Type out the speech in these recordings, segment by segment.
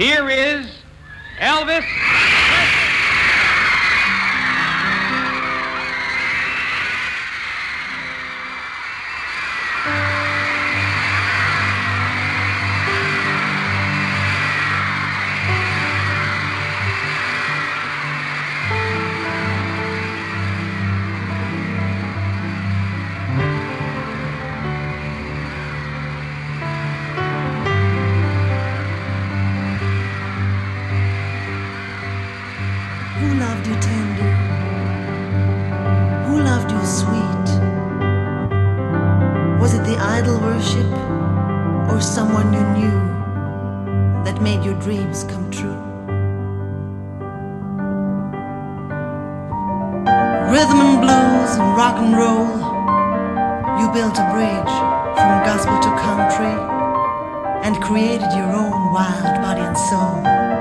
Here is Elvis Presley. Who loved you tender? Who loved you sweet? Was it the idol worship or someone you knew that made your dreams come true? Rhythm and blues and rock and roll, you built a bridge from gospel to country and created your own wild body and soul.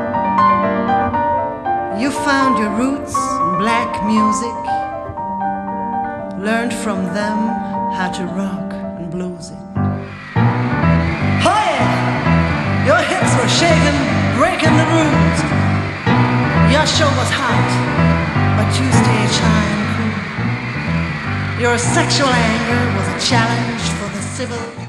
You found your roots in black music, learned from them how to rock and blues it. Oh yeah! Your hips were shaking, breaking the rules. Your show was hot, but you stayed shy and cool. Your sexual anger was a challenge for the civil